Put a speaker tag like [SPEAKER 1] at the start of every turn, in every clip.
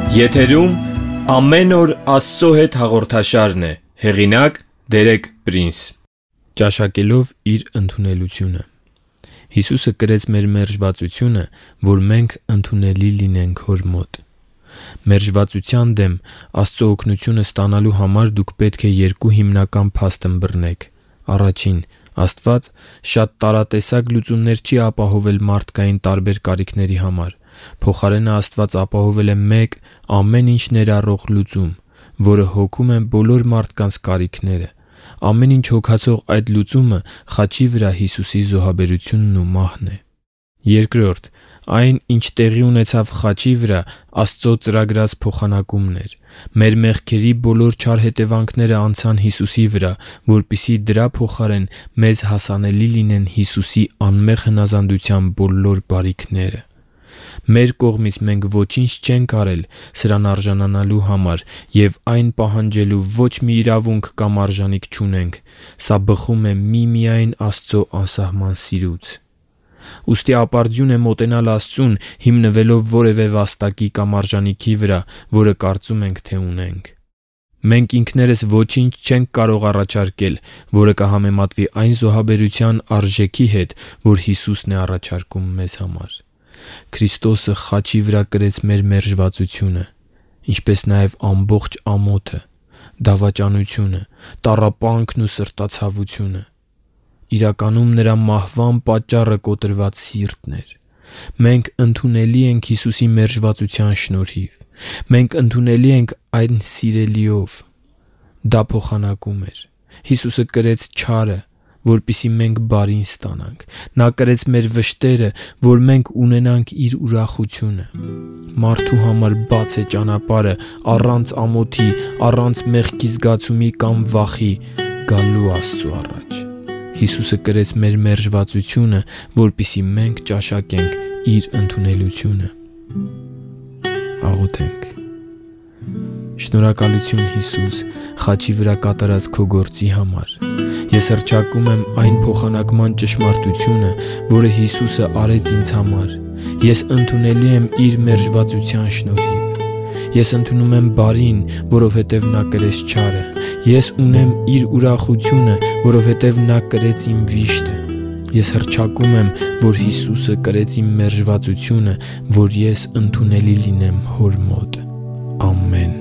[SPEAKER 1] Եթերում ամեն օր Աստծո հետ հաղորդաշարն է, հեղինակ Դերեկ Պրինս։ Ճաշակելով իր ընդունելությունը։ Հիսուսը կրեց մեր մերժվածությունը, որ մենք ընդունելի լինենք Հոր մոտ։ Մերժվածության դեմ Աստծո օգնությունը ստանալու համար դուք պետք է երկու հիմնական փաստ ըմբռնեք։ Առաջին, Աստված շատ տարատեսակ լուծումներ չի ապահովել մարդկային տարբեր կարիքների համար։ Փոխարենը Աստված ապահովել է մեկ ամեն ինչ ներառող լուծում, որը հոգում է բոլոր մարդկանց կարիքները։ Ամեն ինչ հոգացող այդ լուծումը խաչի վրա Հիսուսի զոհաբերությունն ու մահն է։ Երկրորդ, այն, ինչ տեղի ունեցավ խաչի վրա, Աստծո ծրագրած փոխանակումն էր։ Մեր մեղքերի բոլոր չար հետևանքները անցան Հիսուսի վրա, որպեսզի դրա փոխարեն մեզ հասանելի լինեն Հիսուսի անմեղ հնազանդության բոլոր բարիքները։ Մեր կողմից մենք ոչինչ չենք արել սրան արժանանալու համար և այն պահանջելու ոչ մի իրավունք կամ արժանիք չունենք։ Սա բխում է միմիայն Աստծո անսահման սիրուց։ Ուստի ապարդյուն է մոտենալ Աստծուն հիմնվելով որևէ վաստակի կամ արժանիքի վրա, որը կարծում ենք, թե ունենք։ Մենք ինքներս ոչինչ չենք կարող առաջարկել, որը կհամեմատվի այն զոհաբերության արժեքի հետ, որ Հիսուսն է առաջարկում մեզ համար։ Քրիստոսը խաչի վրա կրեց մեր մերժվածությունը, ինչպես նաև ամբողջ ամոթը, դավաճանությունը, տառապանքն ու սրտացավությունը։ Իրականում նրա մահվան պատճառը կոտրված սիրտն էր։ Մենք ընդունելի ենք Հիսուսի մերժվածության շնորհիվ։ Մենք ընդունելի ենք այն սիրելիով։ Դա փոխանակում էր։ Հիսուսը կրեց չարը, որպեսզի մենք բարին ստանանք։ Նա կրեց մեր վշտերը, որ մենք ունենանք իր ուրախությունը։ Մարդու համար բաց է ճանապարհը առանց ամոթի, առանց մեղքի զգացումի կամ վախի գալու Աստծո առաջ։ Հիսուսը կրեց մեր մերժվածությունը, որպեսզի մենք ճաշակենք իր ընդունելությունը։ Աղոթենք։ Շնորհակալություն Հիսուս, խաչի վրա կատարած քո գործի համար։ Ես հռչակում եմ այն փոխանակման ճշմարտությունը, որը Հիսուսը արեց ինձ համար։ Ես ընդունելի եմ իր մերժվածության շնորհիվ։ Ես ընդունում եմ բարին, որովհետև նա կրեց չարը։ Ես ունեմ իր ուրախությունը, որովհետև նա կրեց իմ վիշտը։ Ես հռչակում եմ, որ Հիսուսը կրեց իմ մերժվածությունը, որ ես ընդունելի լինեմ Հոր մոտ։ Ամեն։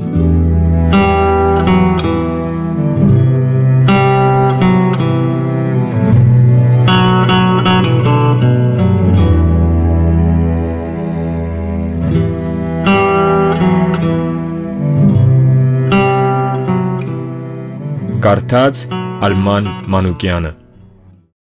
[SPEAKER 1] Կարդաց Արման Մանուկյանը։